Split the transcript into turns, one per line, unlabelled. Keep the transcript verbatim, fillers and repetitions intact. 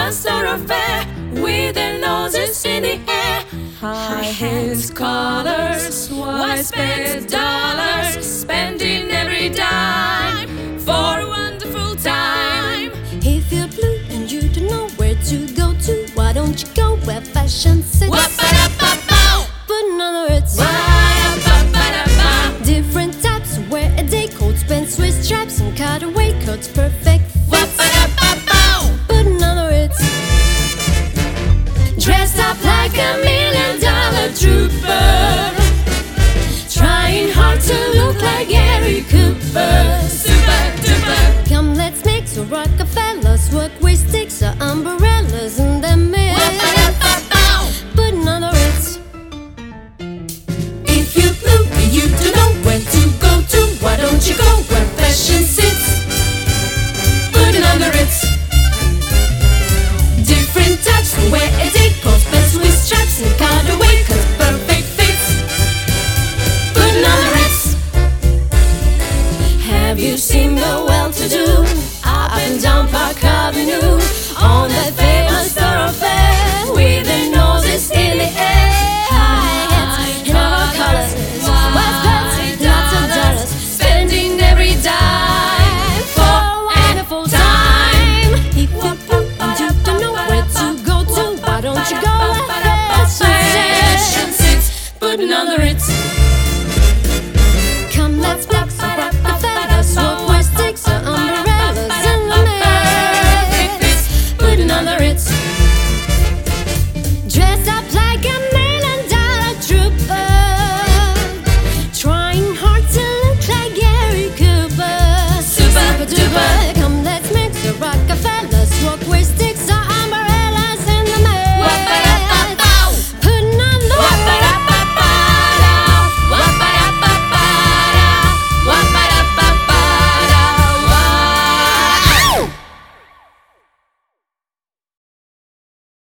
fast thoroughfare with their noses in the air. High heels, collars, wide spent dollars, spending every dime for a wonderful time.
If you're blue and you don't know where to go to, why don't you go where fashion sits? Putting on the Ritz. Different types wear a day coats, pants with straps, and cutaway coats, perfect fits. Putting on the Ritz.
Dressed up like a million dollar trooper, trying hard to look like Gary Cooper. Super duper.
Come, let's mix so Rockefellers work with sticks or umbrellas.